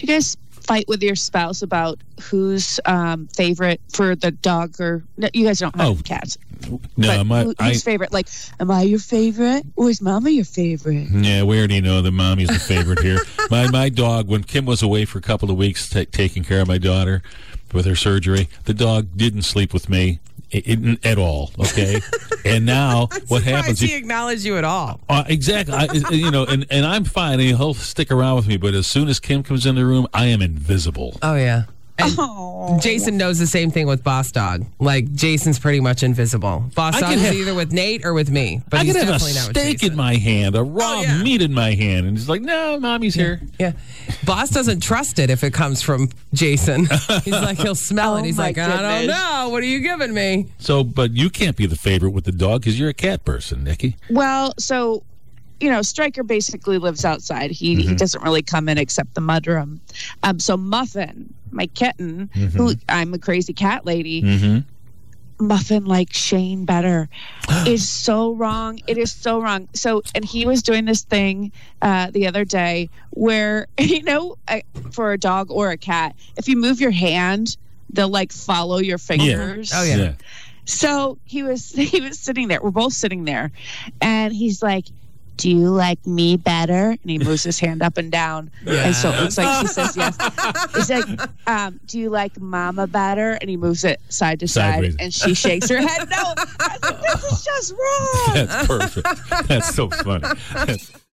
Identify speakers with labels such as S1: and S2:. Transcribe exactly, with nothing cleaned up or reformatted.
S1: you guys fight with your spouse about who's um, favorite for the dog? Or no, you guys don't have
S2: Oh.
S1: cats.
S2: No, my,
S1: who,
S2: I,
S1: who's favorite? Like, am I your favorite, or is Mama your favorite?
S2: yeah, we already know that Mommy's the favorite here. My my dog, when Kim was away for a couple of weeks ta taking care of my daughter with her surgery, the dog didn't sleep with me i- i- at all, okay? And now what happens...
S3: He acknowledged you at all.
S2: Uh, exactly. I, you know, and, and I'm fine. And he'll stick around with me, but as soon as Kim comes in the room, I am invisible.
S3: Oh, yeah. And
S1: Oh.
S3: Jason knows the same thing with Boss Dog. Like, Jason's pretty much invisible. Boss
S2: I
S3: Dog
S2: can
S3: is
S2: have-
S3: either with Nate or with me. But
S2: I
S3: he's
S2: could have a
S3: definitely not with
S2: steak
S3: Jason.
S2: in my hand, a raw
S3: Oh, yeah.
S2: meat in my hand, and he's like, no, Mommy's here.
S3: Yeah. Boss doesn't trust it if it comes from Jason. He's like, he'll smell
S1: Oh,
S3: it. He's
S1: my
S3: like, I don't
S1: goodness.
S3: know. What are you giving me?
S2: So, but you can't be the favorite with the dog because you're a cat person, Nikki.
S1: Well, so, you know, Stryker basically lives outside. He
S2: Mm-hmm.
S1: he doesn't really come in except the mudroom. Um, so Muffin, my kitten,
S2: Mm-hmm.
S1: who I'm a crazy cat lady,
S2: Mm-hmm.
S1: Muffin like Shane better is so wrong. It is so wrong. So, and he was doing this thing uh, the other day where, you know, uh, for a dog or a cat, if you move your hand, they'll like follow your fingers.
S3: Oh, yeah.
S1: So he was he was sitting there. We're both sitting there, and he's like, "Do you like me better?" And he moves his hand up and down, and so it looks like she says yes. He's like, um, "Do you like Mama better?" And he moves it side to
S2: Sideways.
S1: side, and she shakes her head. No, I was like, this is just wrong.
S2: That's perfect. That's so funny. That's-